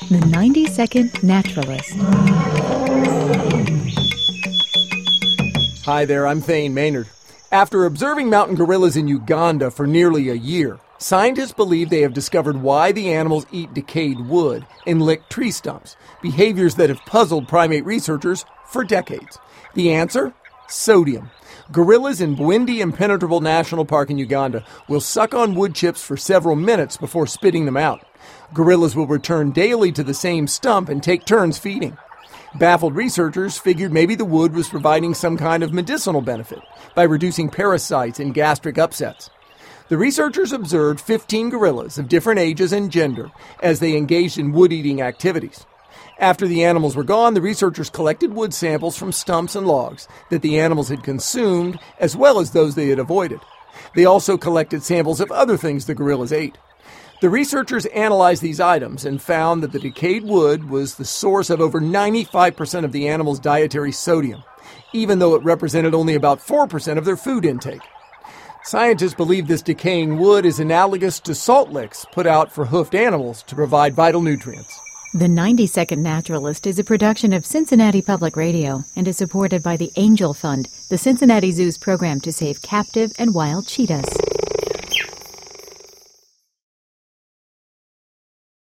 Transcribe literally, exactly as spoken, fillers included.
The ninety second Naturalist. Hi there, I'm Thane Maynard. After observing mountain gorillas in Uganda for nearly a year, scientists believe they have discovered why the animals eat decayed wood and lick tree stumps, behaviors that have puzzled primate researchers for decades. The answer? Sodium. Gorillas in Bwindi Impenetrable National Park in Uganda will suck on wood chips for several minutes before spitting them out. Gorillas will return daily to the same stump and take turns feeding. Baffled researchers figured maybe the wood was providing some kind of medicinal benefit by reducing parasites and gastric upsets. The researchers observed fifteen gorillas of different ages and gender as they engaged in wood-eating activities. After the animals were gone, the researchers collected wood samples from stumps and logs that the animals had consumed, as well as those they had avoided. They also collected samples of other things the gorillas ate. The researchers analyzed these items and found that the decayed wood was the source of over ninety-five percent of the animals' dietary sodium, even though it represented only about four percent of their food intake. Scientists believe this decaying wood is analogous to salt licks put out for hoofed animals to provide vital nutrients. The ninety second Naturalist is a production of Cincinnati Public Radio and is supported by the Angel Fund, the Cincinnati Zoo's program to save captive and wild cheetahs.